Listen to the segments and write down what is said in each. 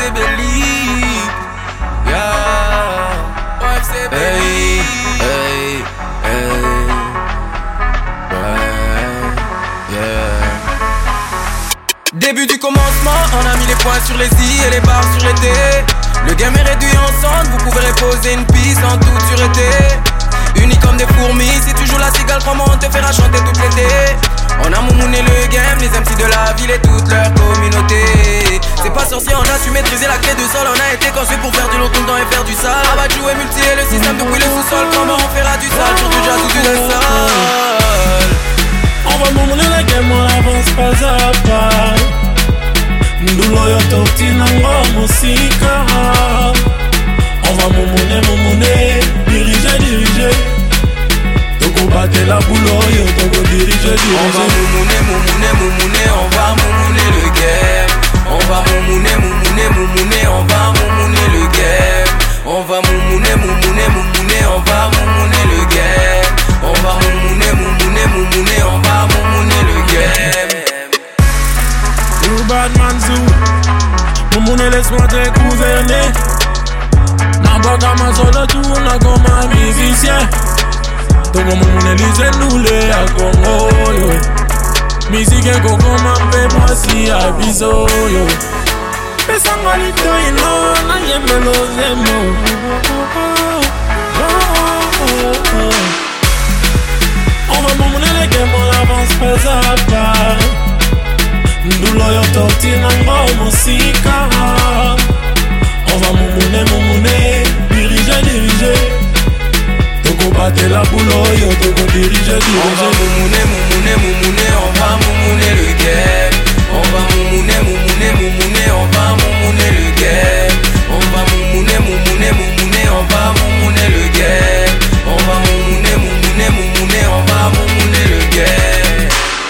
OFC Belly. Yeah. OFC Belly. Hey, hey, ouais, yeah. Début du commencement, on a mis les points sur les i et les barres sur les t. Le game est réduit en cendres, vous pouvez reposer une piste en toute sûreté. Unis comme des fourmis, si tu joues la cigale, crois-moi on te fera chanter tout l'été. On a moumouné le game, les MC de la ville et toute leur communauté. C'est pas sorcier, on a su maîtriser la clé du sol. On a été construit pour faire du long tout le temps et faire du sale. Rabat, jouer multi et le système depuis le sous-sol. Comment on fera du sale sur du jazz ou du dancehall. On va moumouner la game, on avance pas à pas. Ndulo yo tokti nango musika. On va moumouner, diriger. Toko batte la boulot, yo toko diriger. On va moumouner, on va moumouner le game. On va moumouner, on va moumouner le game. On va moumouner, on va moumouner le game. On va moumouner, on va moumouner le game. Too bad man zoo. Moumouner laisse-moi te gouverner. N'a pas qu'à ma solo tourne comme un musicien. Togo moumouner lise nous les à Congo yo. Musique et coco m'appelle moi si à biso yo. Pesanga lito ino na yemelo zemo. On va moumouner les games, on avance pas à pas. Ndulo yo tokti nango musika. On va moumouner, diriger. Toko batte la boulot, yo toko diriger. On va moumouner, on va moumouner le game. On va moumouner, on va moumouner le game. On va moumouner, on va moumouner le game. On va moumouner, on va moumouner le game.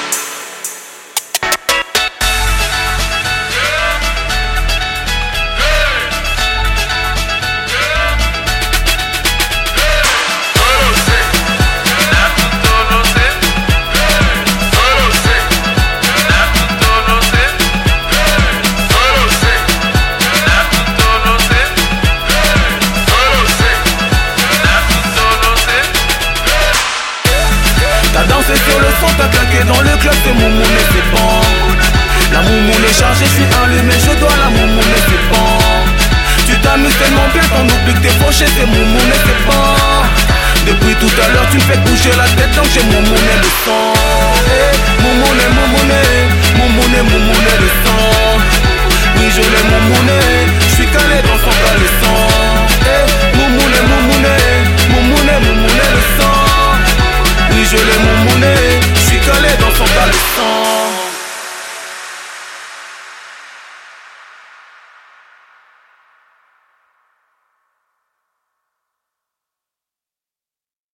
Danser sur le son, t'as claqué dans le club, c'est moumouner, c'est bon. La moumoune est chargée, je suis allumé, je dois la moumouner, c'est bon. Tu t'amuses tellement bien, t'en oublies que t'es fauché, c'est moumouner, c'est bon. Depuis tout à l'heure, tu me fais bouger la tête, donc j'ai moumouné le son. Moumouner le son. Oui, je l'ai moumouné, je suis calé dans son caleçon. Moumouner le son. Oui, je l'ai moumouné, je suis calé dans son caleçon.